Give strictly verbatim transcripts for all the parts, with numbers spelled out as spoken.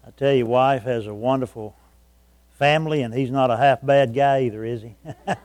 I tell you, wife has a wonderful family, and he's not a half bad guy either, is he?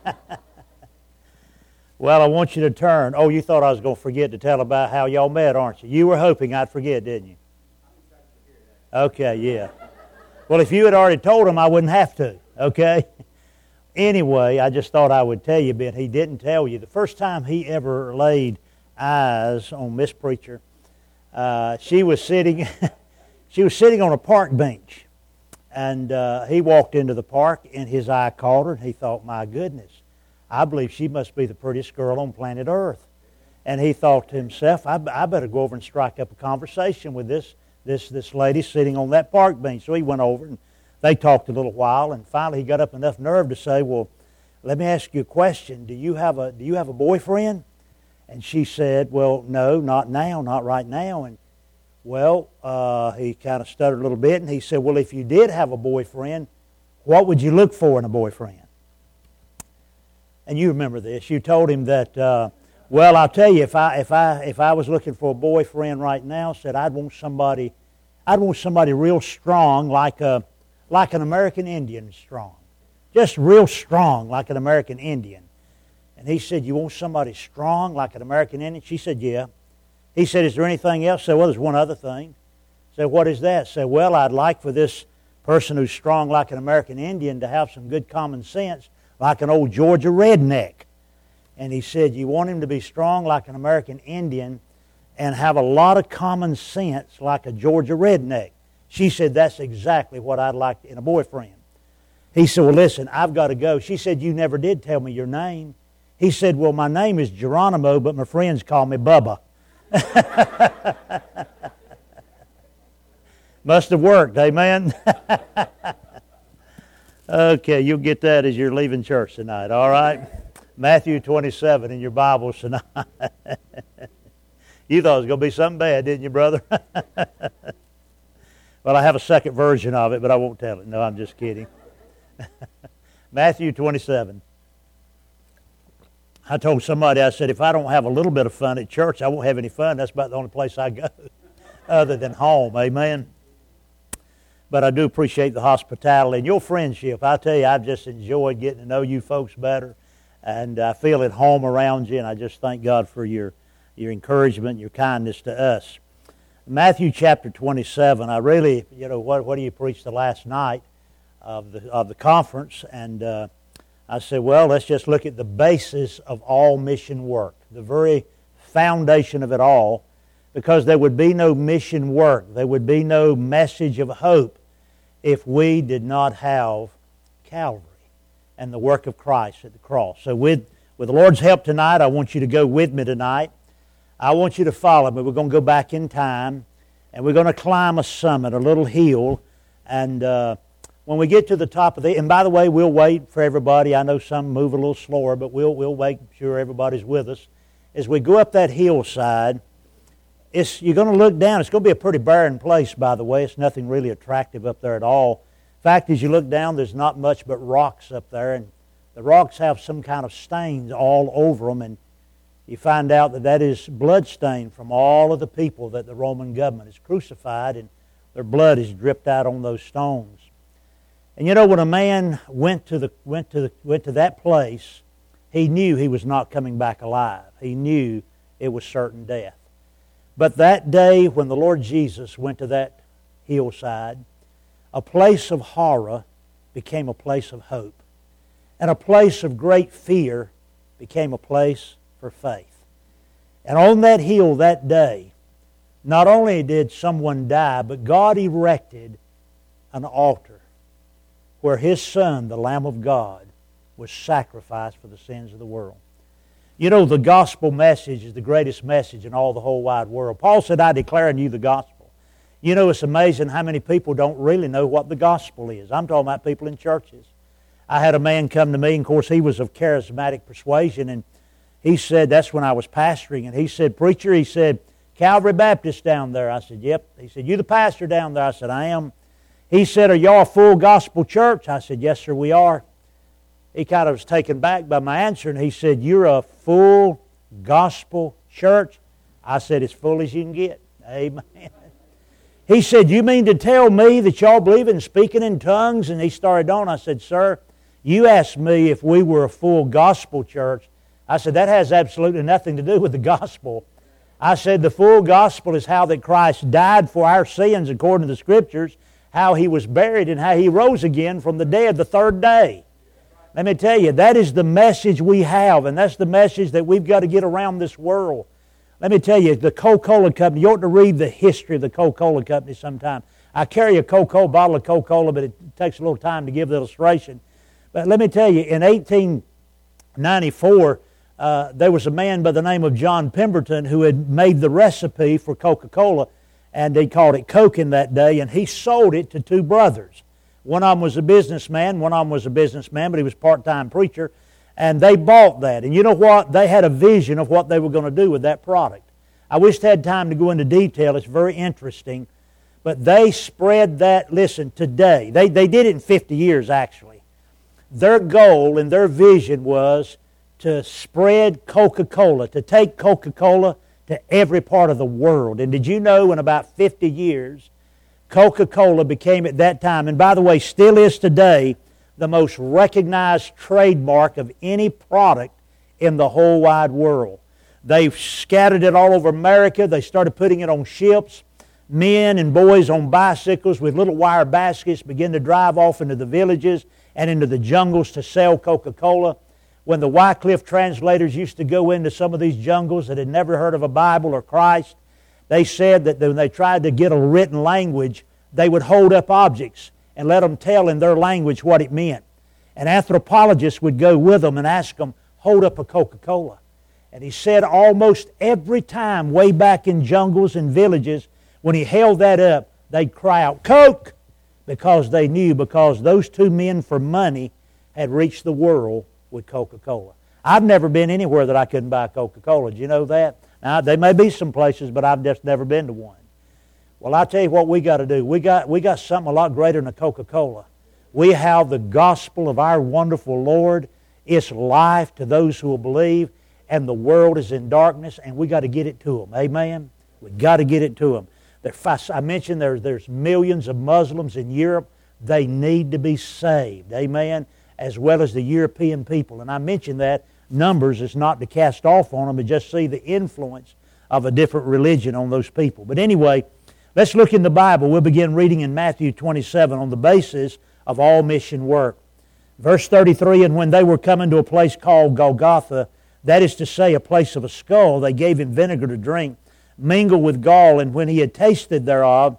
Well, I want you to turn. Oh, you thought I was going to forget to tell about how y'all met, aren't you? You were hoping I'd forget, didn't you? Okay, yeah. Well, if you had already told him, I wouldn't have to, okay? Anyway, I just thought I would tell you, Ben, he didn't tell you. The first time he ever laid eyes on Miss Preacher, uh, she was sitting she was sitting on a park bench. And uh, he walked into the park, and his eye caught her, and he thought, my goodness, I believe she must be the prettiest girl on planet Earth. And he thought to himself, I, I better go over and strike up a conversation with this, this, this lady sitting on that park bench. So he went over, and they talked a little while, and finally he got up enough nerve to say, well, let me ask you a question. Do you have a, do you have a boyfriend? And she said, well, no, not now, not right now. And well, uh, he kind of stuttered a little bit, and he said, well, if you did have a boyfriend, what would you look for in a boyfriend? And you remember this. You told him that, uh, well, I'll tell you, if I if I if I was looking for a boyfriend right now, said I'd want somebody, I'd want somebody real strong, like a like an American Indian strong, just real strong, like an American Indian. And he said, you want somebody strong, like an American Indian? She said, yeah. He said, is there anything else? I said, well, there's one other thing. I said, what is that? I said, well, I'd like for this person who's strong like an American Indian to have some good common sense like an old Georgia redneck. And he said, you want him to be strong like an American Indian and have a lot of common sense like a Georgia redneck. She said, that's exactly what I'd like in a boyfriend. He said, well, listen, I've got to go. She said, you never did tell me your name. He said, well, my name is Geronimo, but my friends call me Bubba. Must have worked, amen? Okay, you'll get that as you're leaving church tonight, all right? Matthew twenty-seven in your Bibles tonight. You thought it was going to be something bad, didn't you, brother? Well, I have a second version of it, but I won't tell it. No, I'm just kidding. Matthew twenty-seven. I told somebody, I said, if I don't have a little bit of fun at church, I won't have any fun. That's about the only place I go other than home, amen? But I do appreciate the hospitality and your friendship. I tell you, I've just enjoyed getting to know you folks better, and I feel at home around you, and I just thank God for your, your encouragement and your kindness to us. Matthew chapter twenty-seven, I really, you know, what, what do you preach the last night of the, of the conference, and uh, I said, well, let's just look at the basis of all mission work, the very foundation of it all, because there would be no mission work, there would be no message of hope if we did not have Calvary and the work of Christ at the cross. So with, with the Lord's help tonight, I want you to go with me tonight. I want you to follow me. We're going to go back in time, and we're going to climb a summit, a little hill, and uh, when we get to the top of the, and by the way, we'll wait for everybody. I know some move a little slower, but we'll we'll wait sure everybody's with us. As we go up that hillside, it's you're going to look down. It's going to be a pretty barren place, by the way. It's nothing really attractive up there at all. In fact, as you look down, there's not much but rocks up there, and the rocks have some kind of stains all over them, and you find out that that is blood stain from all of the people that the Roman government has crucified, and their blood is dripped out on those stones. And you know, when a man went to the went to the, went to that place, he knew he was not coming back alive. He knew it was certain death. But that day when the Lord Jesus went to that hillside, a place of horror became a place of hope. And a place of great fear became a place for faith. And on that hill that day, not only did someone die, but God erected an altar where His Son, the Lamb of God, was sacrificed for the sins of the world. You know, the gospel message is the greatest message in all the whole wide world. Paul said, I declare unto you the gospel. You know, it's amazing how many people don't really know what the gospel is. I'm talking about people in churches. I had a man come to me, and of course he was of charismatic persuasion, and he said, that's when I was pastoring, and he said, preacher, he said, Calvary Baptist down there. I said, yep. He said, you the pastor down there? I said, I am. He said, are y'all a full gospel church? I said, yes, sir, we are. He kind of was taken back by my answer, and he said, you're a full gospel church? I said, as full as you can get. Amen. He said, you mean to tell me that y'all believe in speaking in tongues? And he started on. I said, sir, you asked me if we were a full gospel church. I said, that has absolutely nothing to do with the gospel. I said, the full gospel is how that Christ died for our sins according to the Scriptures, how He was buried, and how He rose again from the dead the third day. Let me tell you, that is the message we have, and that's the message that we've got to get around this world. Let me tell you, the Coca-Cola Company, you ought to read the history of the Coca-Cola Company sometime. I carry a Coca-Cola bottle of Coca-Cola, but it takes a little time to give the illustration. But let me tell you, in eighteen ninety-four, uh, there was a man by the name of John Pemberton who had made the recipe for Coca-Cola, and they called it Coke in that day, and he sold it to two brothers. One of them was a businessman, one of them was a businessman, but he was a part-time preacher, and they bought that. And you know what? They had a vision of what they were going to do with that product. I wish I had time to go into detail. It's very interesting. But they spread that, listen, today. They, they did it in fifty years, actually. Their goal and their vision was to spread Coca-Cola, to take Coca-Cola to every part of the world. And did you know in about fifty years, Coca-Cola became at that time, and by the way, still is today, the most recognized trademark of any product in the whole wide world. They've scattered it all over America. They started putting it on ships. Men and boys on bicycles with little wire baskets began to drive off into the villages and into the jungles to sell Coca-Cola. When the Wycliffe translators used to go into some of these jungles that had never heard of a Bible or Christ, they said that when they tried to get a written language, they would hold up objects and let them tell in their language what it meant. And anthropologists would go with them and ask them, hold up a Coca-Cola. And he said almost every time way back in jungles and villages, when he held that up, they'd cry out, Coke! Because they knew, because those two men for money had reached the world with Coca-Cola. I've never been anywhere that I couldn't buy Coca-Cola. Do you know that? Now, there may be some places, but I've just never been to one. Well, I tell you what we got to do. We got, we got something a lot greater than a Coca-Cola. We have the gospel of our wonderful Lord. It's life to those who will believe, and the world is in darkness, and we got to get it to them. Amen? We got to get it to them. There, I mentioned there's, there's millions of Muslims in Europe. They need to be saved. Amen? As well as the European people. And I mentioned that. Numbers is not to cast off on them, but just see the influence of a different religion on those people. But anyway, let's look in the Bible. We'll begin reading in Matthew twenty-seven on the basis of all mission work. Verse thirty-three, and when they were coming to a place called Golgotha, that is to say, a place of a skull, they gave him vinegar to drink, mingled with gall, and when he had tasted thereof,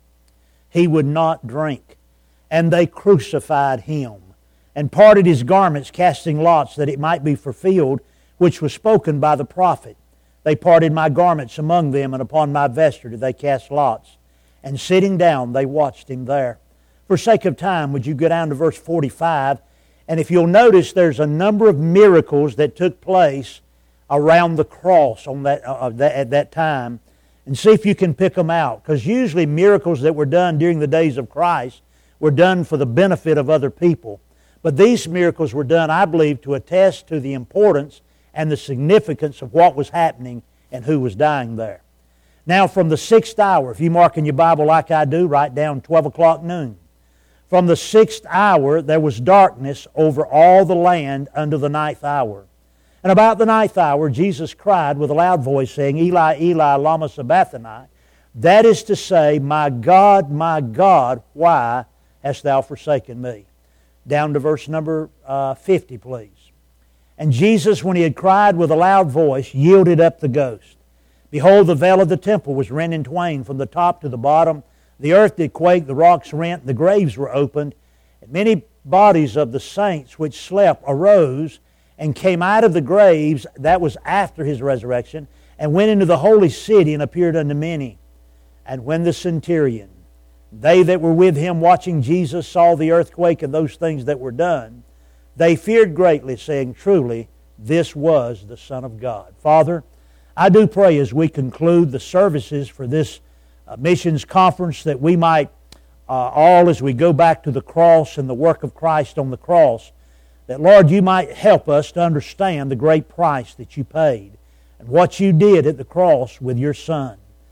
he would not drink. And they crucified him, and parted his garments, casting lots, that it might be fulfilled, which was spoken by the prophet. They parted my garments among them, and upon my vesture did they cast lots. And sitting down, they watched him there. For sake of time, would you go down to verse forty-five? And if you'll notice, there's a number of miracles that took place around the cross on that, uh, that at that time. And see if you can pick them out. Because usually miracles that were done during the days of Christ were done for the benefit of other people. But these miracles were done, I believe, to attest to the importance and the significance of what was happening and who was dying there. Now, from the sixth hour, if you mark in your Bible like I do, write down twelve o'clock noon. From the sixth hour, there was darkness over all the land unto the ninth hour. And about the ninth hour, Jesus cried with a loud voice, saying, Eli, Eli, lama sabachthani. That is to say, my God, my God, why hast thou forsaken me? Down to verse number uh, fifty, please. And Jesus, when he had cried with a loud voice, yielded up the ghost. Behold, the veil of the temple was rent in twain from the top to the bottom. The earth did quake, the rocks rent, the graves were opened. And many bodies of the saints which slept arose and came out of the graves, that was after his resurrection, and went into the holy city and appeared unto many. And when the centurion, they that were with him watching Jesus, saw the earthquake and those things that were done, they feared greatly, saying, truly, this was the Son of God. Father, I do pray as we conclude the services for this uh, missions conference that we might uh, all, as we go back to the cross and the work of Christ on the cross, that, Lord, you might help us to understand the great price that you paid and what you did at the cross with your Son.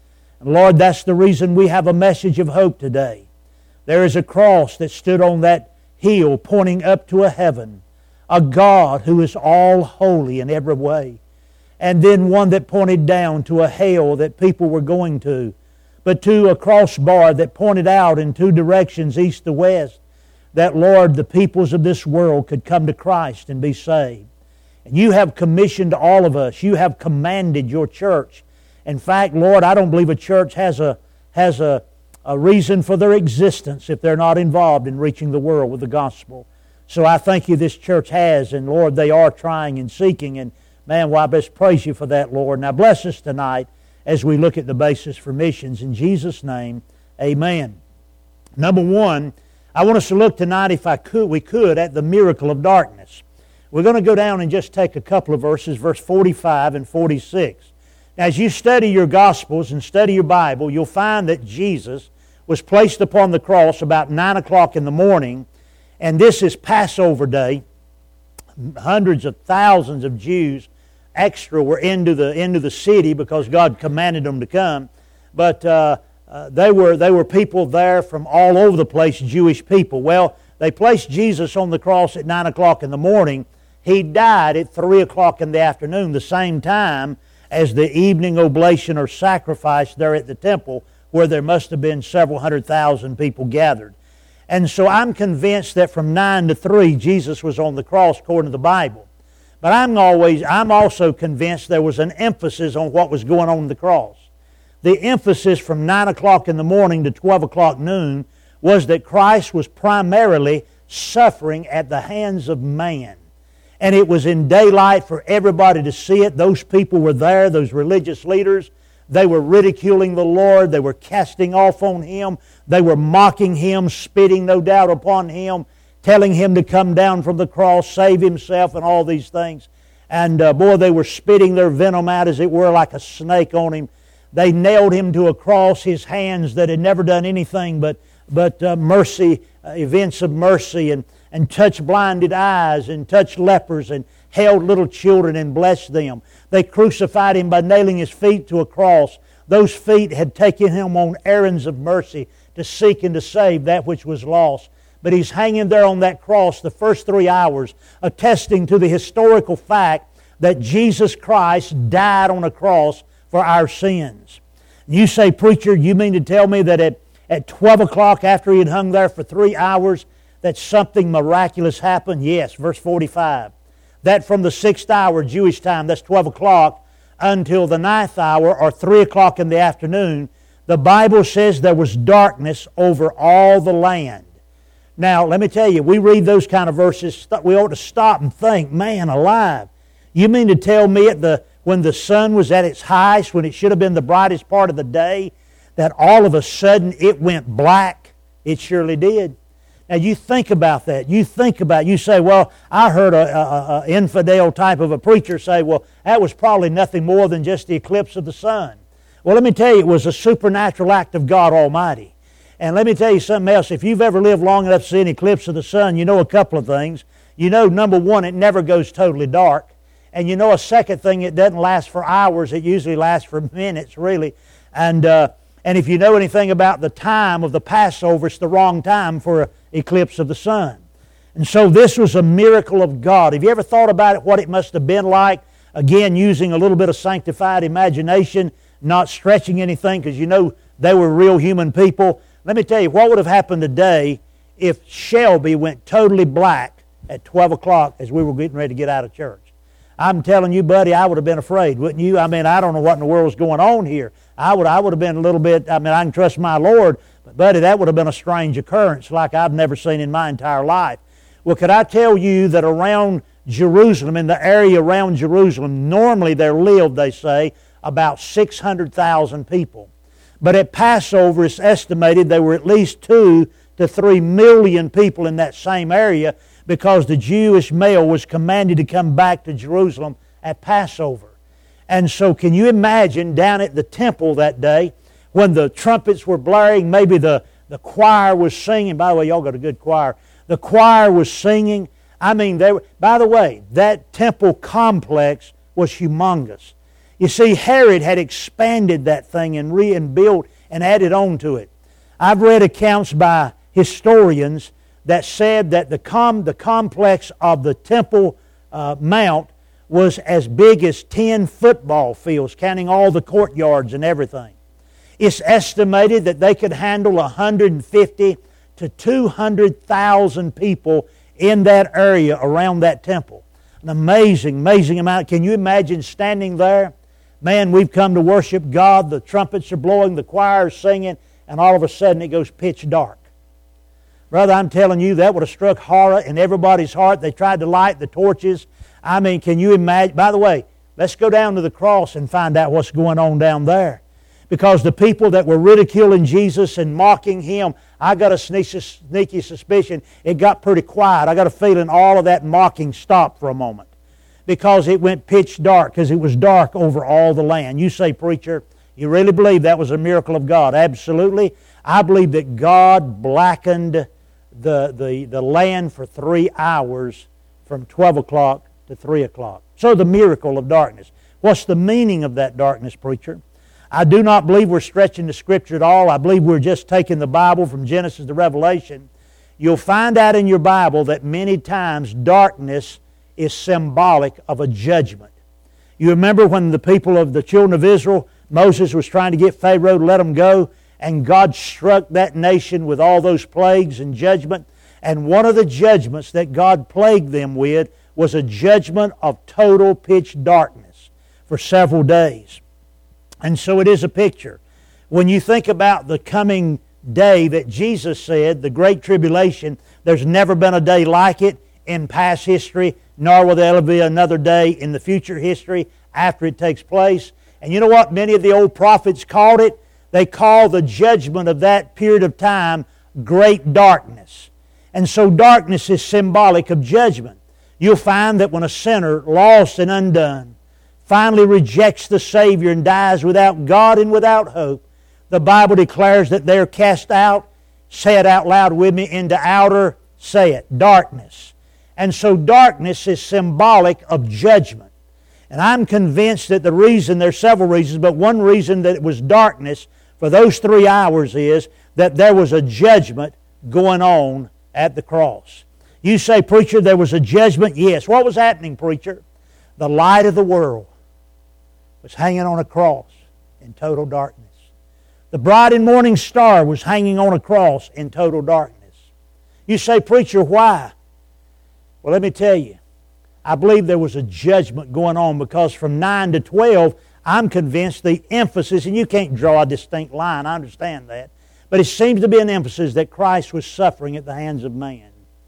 And Lord, that's the reason we have a message of hope today. There is a cross that stood on that hill pointing up to a heaven, a God who is all holy in every way. And then one that pointed down to a hell that people were going to, but to a crossbar that pointed out in two directions, east to west, that, Lord, the peoples of this world could come to Christ and be saved. And You have commissioned all of us. You have commanded Your church. In fact, Lord, I don't believe a church has a has a, a reason for their existence if they're not involved in reaching the world with the gospel. So I thank You this church has, and Lord, they are trying and seeking, and man, well, I best praise You for that, Lord. Now bless us tonight as we look at the basis for missions. In Jesus' name, amen. Number one, I want us to look tonight, if I could, we could, at the miracle of darkness. We're going to go down and just take a couple of verses, verse forty-five and forty-six. Now, as you study your Gospels and study your Bible, you'll find that Jesus was placed upon the cross about nine o'clock in the morning, and this is Passover Day. Hundreds of thousands of Jews extra were into the into the city because God commanded them to come. But uh, uh, they were they were people there from all over the place, Jewish people. Well, they placed Jesus on the cross at nine o'clock in the morning. He died at three o'clock in the afternoon, the same time as the evening oblation or sacrifice there at the temple, where there must have been several hundred thousand people gathered. And so I'm convinced that from nine to three, Jesus was on the cross according to the Bible. But I'm always, I'm also convinced there was an emphasis on what was going on in the cross. The emphasis from nine o'clock in the morning to twelve o'clock noon was that Christ was primarily suffering at the hands of man. And it was in daylight for everybody to see it. Those people were there, those religious leaders. They were ridiculing the Lord. They were casting off on Him. They were mocking Him, spitting no doubt upon Him, telling Him to come down from the cross, save Himself, and all these things. And uh, boy, they were spitting their venom out, as it were, like a snake on Him. They nailed Him to a cross, His hands that had never done anything but, but uh, mercy, uh, events of mercy, and, and touched blinded eyes, and touched lepers, and held little children and blessed them. They crucified Him by nailing His feet to a cross. Those feet had taken Him on errands of mercy to seek and to save that which was lost. But He's hanging there on that cross the first three hours, attesting to the historical fact that Jesus Christ died on a cross for our sins. You say, preacher, you mean to tell me that at, at twelve o'clock after He had hung there for three hours, that something miraculous happened? Yes, verse forty-five. That from the sixth hour Jewish time, that's twelve o'clock, until the ninth hour, or three o'clock in the afternoon, the Bible says there was darkness over all the land. Now, let me tell you, we read those kind of verses, we ought to stop and think, man alive. You mean to tell me at the when the sun was at its highest, when it should have been the brightest part of the day, that all of a sudden it went black? It surely did. Now, you think about that. You think about it. You say, well, I heard an infidel type of a preacher say, well, that was probably nothing more than just the eclipse of the sun. Well, let me tell you, it was a supernatural act of God Almighty. And let me tell you something else. If you've ever lived long enough to see an eclipse of the sun, you know a couple of things. You know, number one, it never goes totally dark. And you know a second thing, it doesn't last for hours. It usually lasts for minutes, really. And uh, and if you know anything about the time of the Passover, it's the wrong time for an eclipse of the sun. And so this was a miracle of God. Have you ever thought about it, what it must have been like? Again, using a little bit of sanctified imagination, not stretching anything, because you know they were real human people. Let me tell you, what would have happened today if Shelby went totally black at twelve o'clock as we were getting ready to get out of church? I'm telling you, buddy, I would have been afraid, wouldn't you? I mean, I don't know what in the world is going on here. I would I would have been a little bit, I mean, I can trust my Lord, but buddy, that would have been a strange occurrence like I've never seen in my entire life. Well, could I tell you that around Jerusalem, in the area around Jerusalem, normally there lived, they say, about six hundred thousand people. But at Passover, it's estimated there were at least two to three million people in that same area, because the Jewish male was commanded to come back to Jerusalem at Passover. And so can you imagine down at the temple that day when the trumpets were blaring, maybe the, the choir was singing. By the way, y'all got a good choir. The choir was singing. I mean, they were, by the way, that temple complex was humongous. You see, Herod had expanded that thing and re and built and added on to it. I've read accounts by historians that said that the com the complex of the Temple uh, Mount was as big as ten football fields, counting all the courtyards and everything. It's estimated that they could handle one hundred fifty to two hundred thousand people in that area around that temple. An amazing, amazing amount. Can you imagine standing there? Man, we've come to worship God. The trumpets are blowing, the choir is singing, and all of a sudden it goes pitch dark. Brother, I'm telling you, that would have struck horror in everybody's heart. They tried to light the torches. I mean, can you imagine? By the way, let's go down to the cross and find out what's going on down there. Because the people that were ridiculing Jesus and mocking Him, I got a sneaky suspicion it got pretty quiet. I got a feeling all of that mocking stopped for a moment. Because it went pitch dark, because it was dark over all the land. You say, preacher, you really believe that was a miracle of God? Absolutely. I believe that God blackened the, the, the land for three hours from twelve o'clock to three o'clock. So the miracle of darkness. What's the meaning of that darkness, preacher? I do not believe we're stretching the Scripture at all. I believe we're just taking the Bible from Genesis to Revelation. You'll find out in your Bible that many times darkness is symbolic of a judgment. You remember when the people of the children of Israel, Moses was trying to get Pharaoh to let them go, and God struck that nation with all those plagues and judgment. And one of the judgments that God plagued them with was a judgment of total pitch darkness for several days. And so it is a picture. When you think about the coming day that Jesus said, the Great Tribulation, there's never been a day like it in past history, nor will there ever be another day in the future history after it takes place. And you know what? Many of the old prophets called it. They call the judgment of that period of time great darkness. And so darkness is symbolic of judgment. You'll find that when a sinner, lost and undone, finally rejects the Savior and dies without God and without hope, the Bible declares that they're cast out, say it out loud with me, into outer, say it, darkness. And so darkness is symbolic of judgment. And I'm convinced that the reason, there's several reasons, but one reason that it was darkness for those three hours is that there was a judgment going on at the cross. You say, preacher, there was a judgment? Yes. What was happening, preacher? The light of the world was hanging on a cross in total darkness. The bright and morning star was hanging on a cross in total darkness. You say, preacher, why? Well, let me tell you. I believe there was a judgment going on because from nine to twelve, I'm convinced the emphasis, and you can't draw a distinct line, I understand that, but it seems to be an emphasis that Christ was suffering at the hands of man.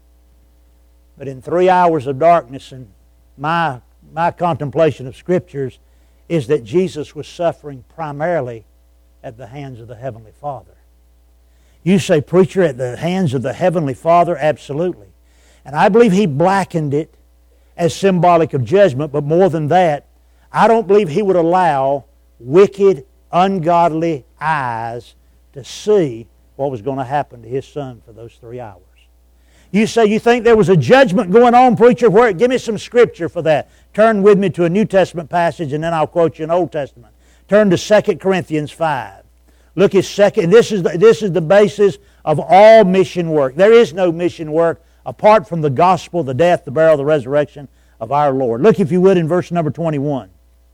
But in three hours of darkness, and my, my contemplation of Scriptures is that Jesus was suffering primarily at the hands of the Heavenly Father. You say, preacher, at the hands of the Heavenly Father? Absolutely. And I believe He blackened it as symbolic of judgment, but more than that, I don't believe He would allow wicked, ungodly eyes to see what was going to happen to His Son for those three hours. You say you think there was a judgment going on, preacher? Where? Give me some Scripture for that. Turn with me to a New Testament passage and then I'll quote you an Old Testament. Turn to Second Corinthians five. Look at second. This is, the, this is the basis of all mission work. There is no mission work apart from the gospel, the death, the burial, the resurrection of our Lord. Look, if you would, in verse number twenty-one.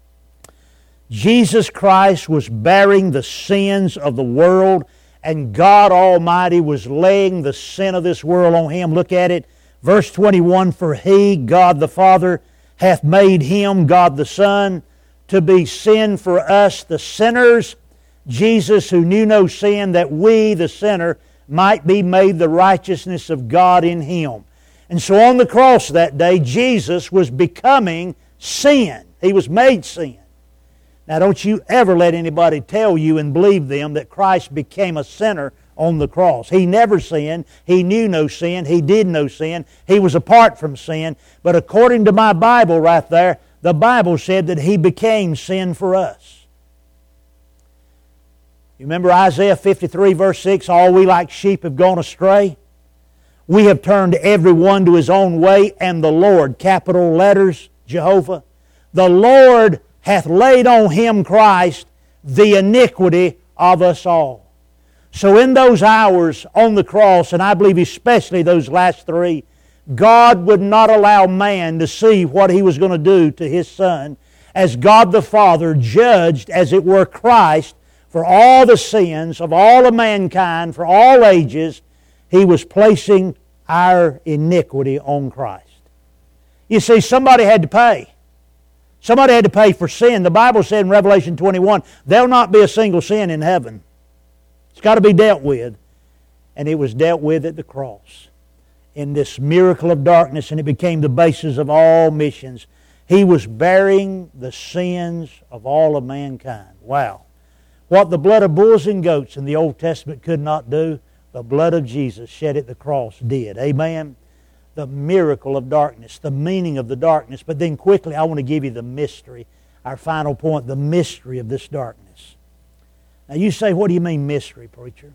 Jesus Christ was bearing the sins of the world, and God Almighty was laying the sin of this world on Him. Look at it. Verse twenty-one, for He, God the Father, hath made Him, God the Son, to be sin for us, the sinners. Jesus, who knew no sin, that we, the sinner, might be made the righteousness of God in Him. And so on the cross that day, Jesus was becoming sin. He was made sin. Now don't you ever let anybody tell you and believe them that Christ became a sinner on the cross. He never sinned. He knew no sin. He did no sin. He was apart from sin. But according to my Bible right there, the Bible said that He became sin for us. You remember Isaiah fifty-three verse six, all we like sheep have gone astray. We have turned every one to his own way, and the Lord, capital letters, Jehovah, the Lord hath laid on Him, Christ, the iniquity of us all. So in those hours on the cross, and I believe especially those last three, God would not allow man to see what He was going to do to His Son, as God the Father judged, as it were, Christ for all the sins of all of mankind, for all ages. He was placing our iniquity on Christ. You see, somebody had to pay. Somebody had to pay for sin. The Bible said in Revelation twenty-one, there'll not be a single sin in heaven. It's got to be dealt with. And it was dealt with at the cross in this miracle of darkness, and it became the basis of all missions. He was bearing the sins of all of mankind. Wow. What the blood of bulls and goats in the Old Testament could not do, the blood of Jesus shed at the cross did. Amen. The miracle of darkness, the meaning of the darkness. But then quickly I want to give you the mystery, our final point, the mystery of this darkness. Now you say, what do you mean mystery, preacher?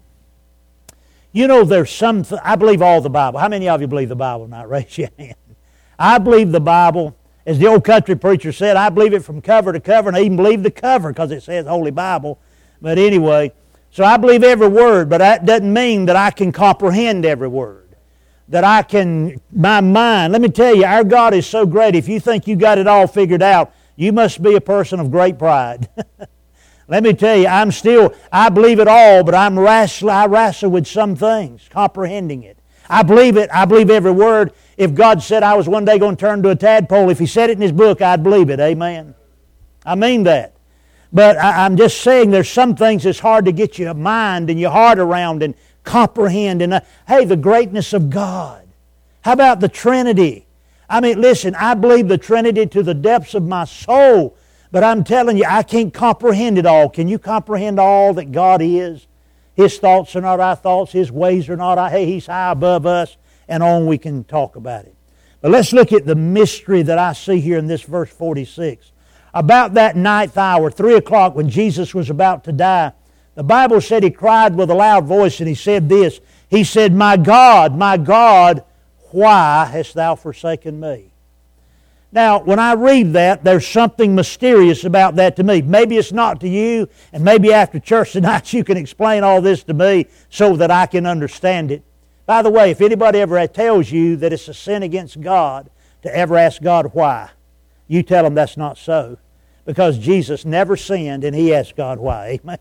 You know, there's some, th- I believe all the Bible. How many of you believe the Bible? Now raise your hand. I believe the Bible, as the old country preacher said, I believe it from cover to cover, and I even believe the cover because it says Holy Bible. But anyway, so I believe every word, but that doesn't mean that I can comprehend every word. That I can, my mind, let me tell you, our God is so great. If you think you got it all figured out, you must be a person of great pride. Let me tell you, I'm still, I believe it all, but I'm wrestle, I wrestle with some things, comprehending it. I believe it, I believe every word. If God said I was one day going to turn to a tadpole, if He said it in His book, I'd believe it. Amen. I mean that. But I, I'm just saying there's some things that's hard to get your mind and your heart around and comprehend. And uh, hey, the greatness of God. How about the Trinity? I mean, listen, I believe the Trinity to the depths of my soul. But I'm telling you, I can't comprehend it all. Can you comprehend all that God is? His thoughts are not our thoughts. His ways are not our... Hey, He's high above us. And on we can talk about it. But let's look at the mystery that I see here in this verse forty-six. About that ninth hour, three o'clock, when Jesus was about to die, the Bible said He cried with a loud voice, and He said this. He said, My God, my God, why hast Thou forsaken me? Now, when I read that, there's something mysterious about that to me. Maybe it's not to you, and maybe after church tonight you can explain all this to me so that I can understand it. By the way, if anybody ever tells you that it's a sin against God to ever ask God why, you tell them that's not so. Because Jesus never sinned, and He asked God why. Amen.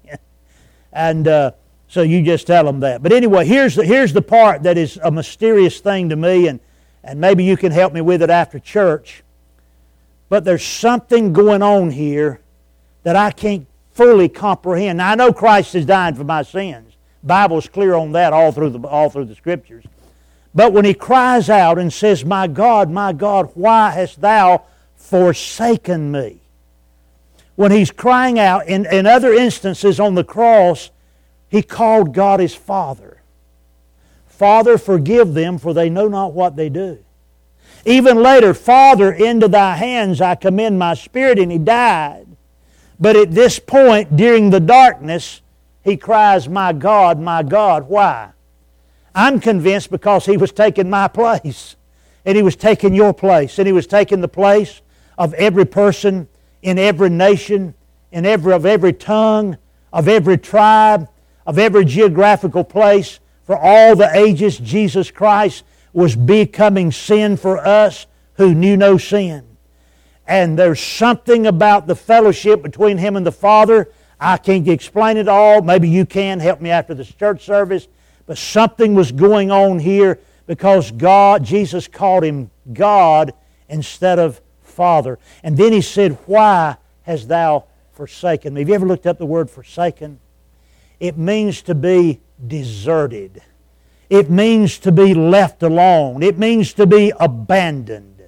And uh, so you just tell them that. But anyway, here's the, here's the part that is a mysterious thing to me, and, and maybe you can help me with it after church. But there's something going on here that I can't fully comprehend. Now, I know Christ is dying for my sins. The Bible's clear on that all through the, all through the Scriptures. But when He cries out and says, My God, my God, why hast Thou forsaken me? When He's crying out, in, in other instances on the cross, He called God His Father. Father, forgive them, for they know not what they do. Even later, Father, into Thy hands I commend my spirit, and He died. But at this point, during the darkness, He cries, My God, my God, why? I'm convinced because He was taking my place, and He was taking your place, and He was taking the place of every person in every nation, in every of every tongue, of every tribe, of every geographical place. For all the ages, Jesus Christ was becoming sin for us who knew no sin. And there's something about the fellowship between Him and the Father. I can't explain it all. Maybe you can help me after this church service. But something was going on here because God, Jesus called Him God instead of Father. And then He said, Why hast Thou forsaken me? Have you ever looked up the word forsaken? It means to be deserted. It means to be left alone. It means to be abandoned.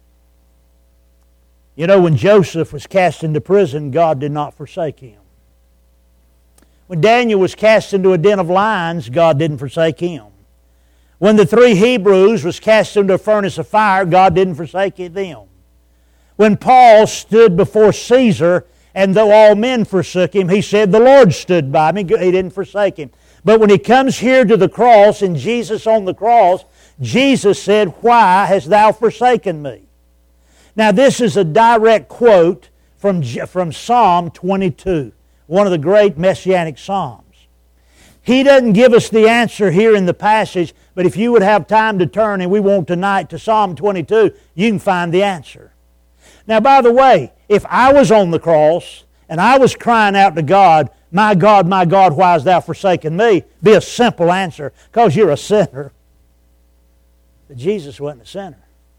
You know, when Joseph was cast into prison, God did not forsake him. When Daniel was cast into a den of lions, God didn't forsake him. When the three Hebrews was cast into a furnace of fire, God didn't forsake them. When Paul stood before Caesar, and though all men forsook him, he said, The Lord stood by me. He didn't forsake him. But when he comes here to the cross, and Jesus on the cross, Jesus said, Why hast Thou forsaken me? Now this is a direct quote from, from Psalm twenty-two, one of the great Messianic Psalms. He doesn't give us the answer here in the passage, but if you would have time to turn, and we won't tonight, to Psalm twenty-two, you can find the answer. Now, by the way, if I was on the cross and I was crying out to God, "My God, my God, why hast thou forsaken me?" be a simple answer, because you're a sinner. But Jesus wasn't a sinner.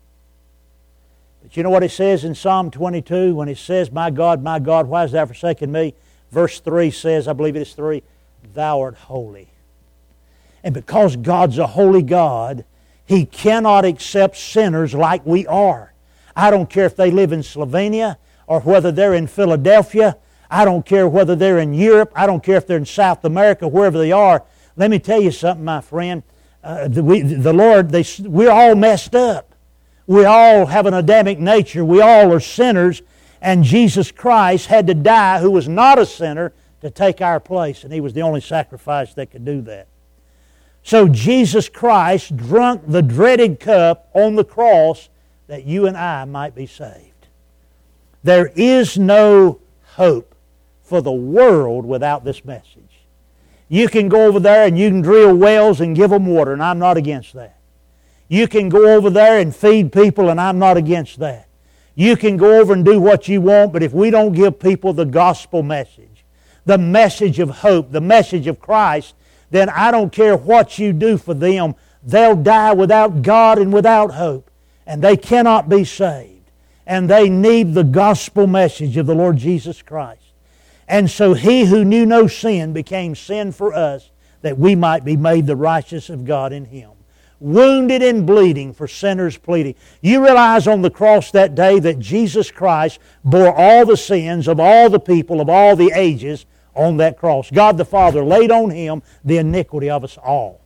But you know what it says in Psalm twenty-two when it says, "My God, my God, why hast thou forsaken me?" Verse three says, I believe it is three, "Thou art holy." And because God's a holy God, He cannot accept sinners like we are. I don't care if they live in Slovenia or whether they're in Philadelphia. I don't care whether they're in Europe. I don't care if they're in South America, wherever they are. Let me tell you something, my friend. Uh, the, we, the Lord, they, we're all messed up. We all have an Adamic nature. We all are sinners. And Jesus Christ had to die, who was not a sinner, to take our place. And He was the only sacrifice that could do that. So Jesus Christ drunk the dreaded cup on the cross that you and I might be saved. There is no hope for the world without this message. You can go over there and you can drill wells and give them water, and I'm not against that. You can go over there and feed people, and I'm not against that. You can go over and do what you want, but if we don't give people the gospel message, the message of hope, the message of Christ, then I don't care what you do for them. They'll die without God and without hope, and they cannot be saved. And they need the gospel message of the Lord Jesus Christ. And so He who knew no sin became sin for us, that we might be made the righteousness of God in Him. Wounded and bleeding for sinners pleading. You realize on the cross that day that Jesus Christ bore all the sins of all the people of all the ages on that cross. God the Father laid on Him the iniquity of us all.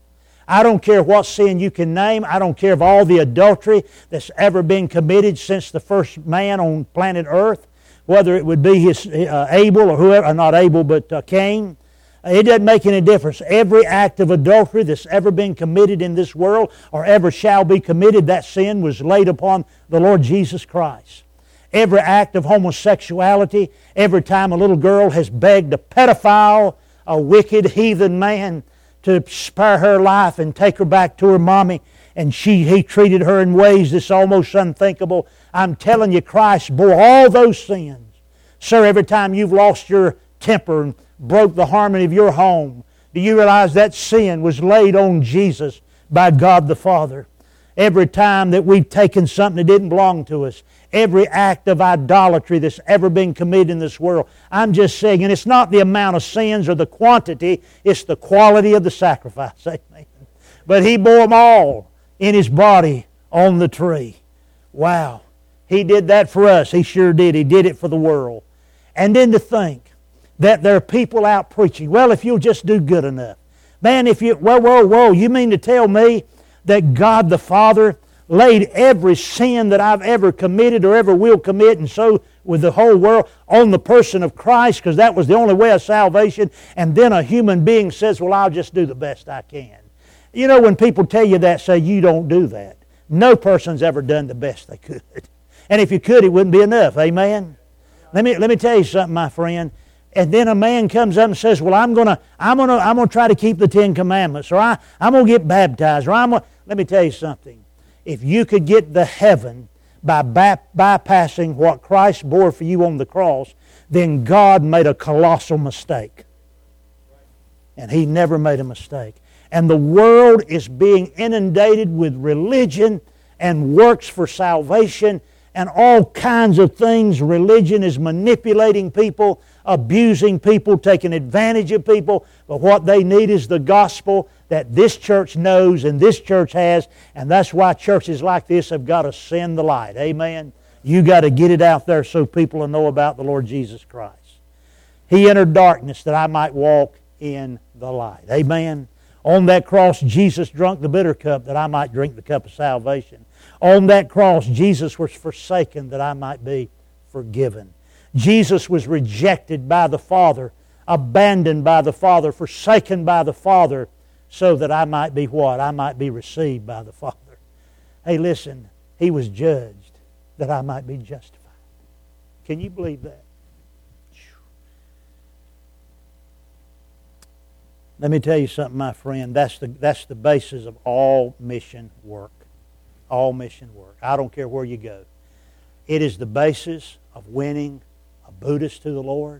I don't care what sin you can name. I don't care of all the adultery that's ever been committed since the first man on planet Earth, whether it would be his uh, Abel or whoever, not Abel, but uh, Cain. It doesn't make any difference. Every act of adultery that's ever been committed in this world or ever shall be committed, that sin was laid upon the Lord Jesus Christ. Every act of homosexuality, every time a little girl has begged a pedophile, a wicked heathen man to spare her life and take her back to her mommy, and she he treated her in ways that's almost unthinkable. I'm telling you, Christ bore all those sins. Sir, every time you've lost your temper and broke the harmony of your home, do you realize that sin was laid on Jesus by God the Father? Every time that we've taken something that didn't belong to us, every act of idolatry that's ever been committed in this world, I'm just saying, and it's not the amount of sins or the quantity, it's the quality of the sacrifice. Amen. But He bore them all in His body on the tree. Wow. He did that for us. He sure did. He did it for the world. And then to think that there are people out preaching, well, if you'll just do good enough. Man, if you, whoa, whoa, whoa, you mean to tell me that God the Father laid every sin that I've ever committed or ever will commit, and so with the whole world, on the person of Christ, because that was the only way of salvation, and then a human being says, well, I'll just do the best I can. You know, when people tell you that, say, you don't do that. No person's ever done the best they could. And if you could, it wouldn't be enough. Amen? Let me, let me tell you something, my friend. And then a man comes up and says, well, I'm going to I'm gonna, I'm gonna try to keep the Ten Commandments, or I, I'm going to get baptized, or I'm gonna... Let me tell you something. If you could get to heaven by bypassing what Christ bore for you on the cross, then God made a colossal mistake. And He never made a mistake. And the world is being inundated with religion and works for salvation and all kinds of things. Religion is manipulating people, abusing people, taking advantage of people. But what they need is the gospel that this church knows and this church has. And that's why churches like this have got to send the light. Amen? You got to get it out there so people will know about the Lord Jesus Christ. He entered darkness that I might walk in the light. Amen? On that cross, Jesus drank the bitter cup that I might drink the cup of salvation. On that cross, Jesus was forsaken that I might be forgiven. Jesus was rejected by the Father, abandoned by the Father, forsaken by the Father, so that I might be what? I might be received by the Father. Hey, listen, He was judged that I might be justified. Can you believe that? Let me tell you something, my friend. That's the, that's the basis of all mission work. All mission work. I don't care where you go. It is the basis of winning a Buddhist to the Lord,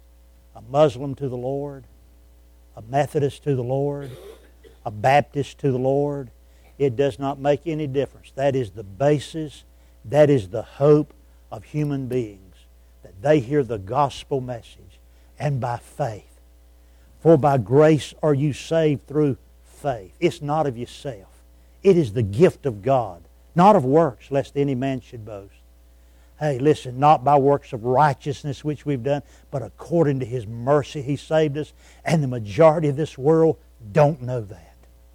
a Muslim to the Lord, a Methodist to the Lord, a Baptist to the Lord. It does not make any difference. That is the basis, that is the hope of human beings, that they hear the gospel message, and by faith. For by grace are you saved through faith. It's not of yourself. It is the gift of God, not of works, lest any man should boast. Hey, listen, not by works of righteousness which we've done, but according to His mercy He saved us. And the majority of this world don't know that.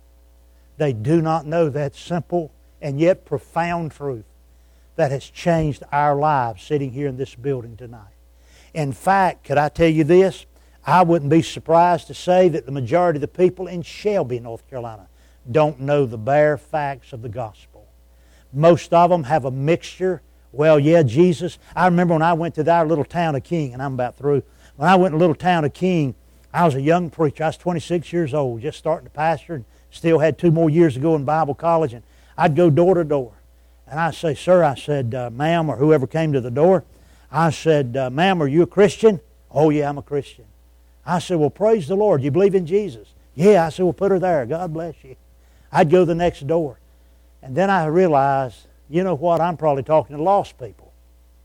They do not know that simple and yet profound truth that has changed our lives sitting here in this building tonight. In fact, could I tell you this? I wouldn't be surprised to say that the majority of the people in Shelby, North Carolina, don't know the bare facts of the gospel. Most of them have a mixture. Well, yeah, Jesus. I remember when I went to our little town of King, and I'm about through. When I went to the little town of King, I was a young preacher. I was twenty-six years old, just starting to pastor, and still had two more years to go in Bible college. And I'd go door to door. And I'd say, sir, I said, uh, ma'am, or whoever came to the door, I said, uh, ma'am, are you a Christian? Oh, yeah, I'm a Christian. I said, well, praise the Lord. You believe in Jesus? Yeah. I said, well, put her there. God bless you. I'd go to the next door. And then I realized, you know what? I'm probably talking to lost people.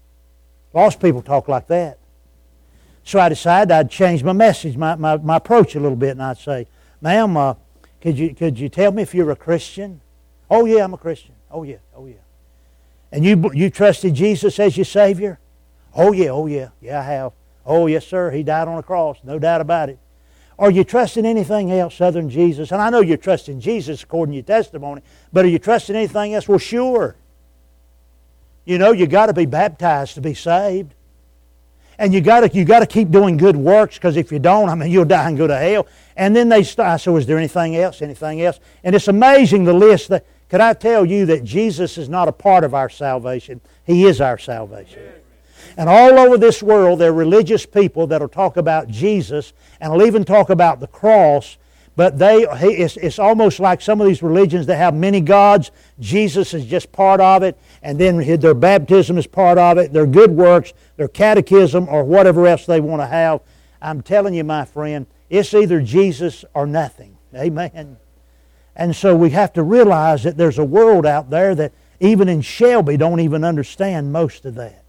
Lost people talk like that. So I decided I'd change my message, my, my, my approach a little bit, and I'd say, ma'am, uh, could you, could you tell me if you're a Christian? Oh, yeah, I'm a Christian. Oh, yeah, oh, yeah. And you, you trusted Jesus as your Savior? Oh, yeah, oh, yeah, yeah, I have. Oh, yes, sir, He died on the cross, no doubt about it. Are you trusting anything else other than Jesus? And I know you're trusting Jesus according to your testimony, but are you trusting anything else? Well, sure. You know, you got to be baptized to be saved. And you got to you got to keep doing good works, because if you don't, I mean, you'll die and go to hell. And then they start, so is there anything else, anything else? And it's amazing the list. That, could I tell you that Jesus is not a part of our salvation? He is our salvation. And all over this world, there are religious people that will talk about Jesus and will even talk about the cross, but they it's, it's almost like some of these religions that have many gods. Jesus is just part of it, and then their baptism is part of it, their good works, their catechism, or whatever else they want to have. I'm telling you, my friend, it's either Jesus or nothing. Amen. And so we have to realize that there's a world out there that even in Shelby don't even understand most of that.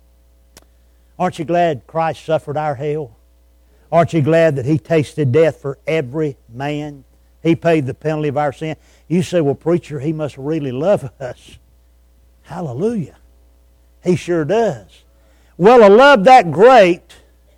Aren't you glad Christ suffered our hell? Aren't you glad that He tasted death for every man? He paid the penalty of our sin. You say, well, preacher, He must really love us. Hallelujah. He sure does. Well, a love that great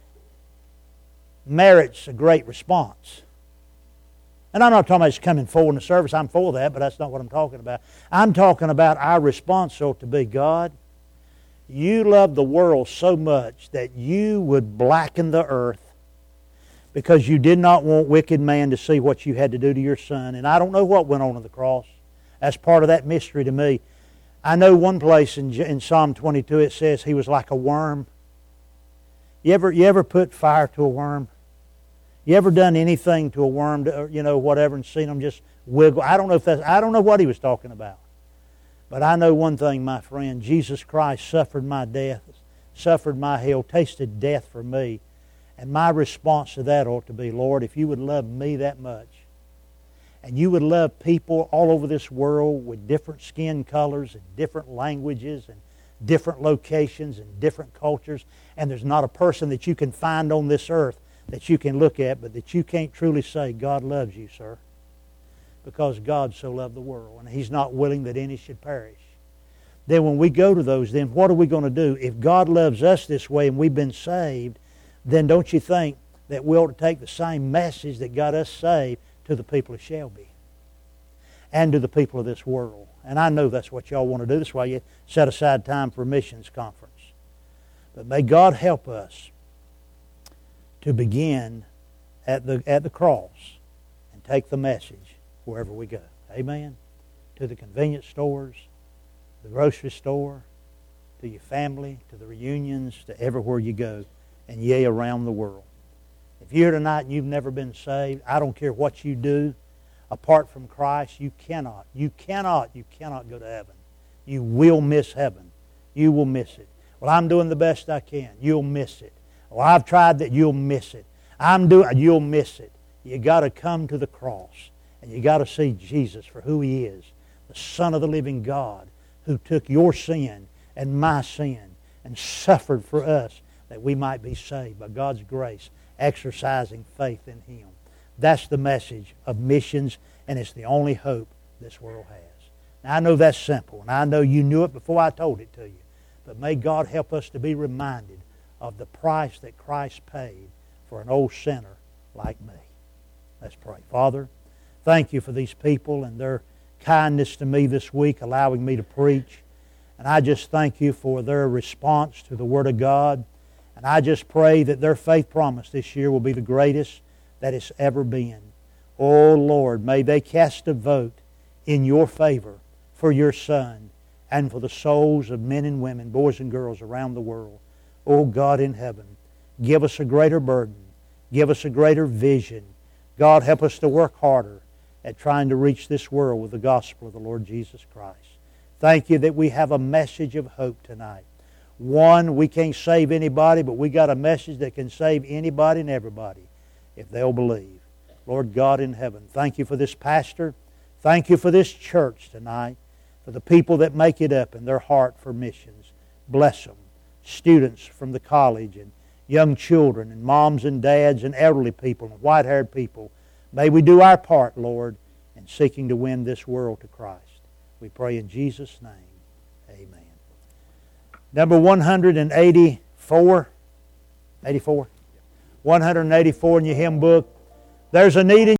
merits a great response. And I'm not talking about just coming forward in the service. I'm for that, but that's not what I'm talking about. I'm talking about our response ought to be, God, You love the world so much that You would blacken the earth because You did not want wicked man to see what You had to do to Your Son. And I don't know what went on at the cross. That's part of that mystery to me. I know one place in, in Psalm twenty-two it says He was like a worm. You ever, you ever put fire to a worm? You ever done anything to a worm, to, you know, whatever, and seen them just wiggle? I don't know if that's, I don't know what He was talking about. But I know one thing, my friend. Jesus Christ suffered my death, suffered my hell, tasted death for me. And my response to that ought to be, Lord, if You would love me that much, and You would love people all over this world with different skin colors and different languages and different locations and different cultures, and there's not a person that you can find on this earth that you can look at, but that you can't truly say, God loves you, sir. Because God so loved the world, and He's not willing that any should perish. Then when we go to those, then what are we going to do? If God loves us this way and we've been saved, then don't you think that we ought to take the same message that got us saved to the people of Shelby and to the people of this world? And I know that's what y'all want to do. That's why you set aside time for a missions conference. But may God help us to begin at the, at the cross and take the message wherever we go. Amen. To the convenience stores, the grocery store, to your family, to the reunions, to everywhere you go, and yea, around the world. If you're here tonight and you've never been saved, I don't care what you do, apart from Christ, you cannot, you cannot, you cannot go to heaven. You will miss heaven. You will miss it. Well, I'm doing the best I can. You'll miss it. Well, I've tried that. You'll miss it. I'm doing. You'll miss it. You got to come to the cross, and you got to see Jesus for who He is, the Son of the living God, who took your sin and my sin and suffered for us that we might be saved by God's grace, exercising faith in Him. That's the message of missions, and it's the only hope this world has. Now, I know that's simple, and I know you knew it before I told it to you. But may God help us to be reminded of the price that Christ paid for an old sinner like me. Let's pray. Father, thank you for these people and their kindness to me this week, allowing me to preach. And I just thank you for their response to the Word of God. And I just pray that their faith promise this year will be the greatest that it's ever been. Oh, Lord, may they cast a vote in your favor for your Son and for the souls of men and women, boys and girls around the world. Oh, God in heaven, give us a greater burden. Give us a greater vision. God, help us to work harder at trying to reach this world with the gospel of the Lord Jesus Christ. Thank you that we have a message of hope tonight. One, we can't save anybody, but we got a message that can save anybody and everybody if they'll believe. Lord God in heaven, thank you for this pastor. Thank you for this church tonight, for the people that make it up in their heart for missions. Bless them. Students from the college and young children and moms and dads and elderly people and white-haired people. May we do our part, Lord, in seeking to win this world to Christ. We pray in Jesus' name. Amen. Number one hundred eighty-four. eighty-four? one hundred eighty-four in your hymn book. There's a need in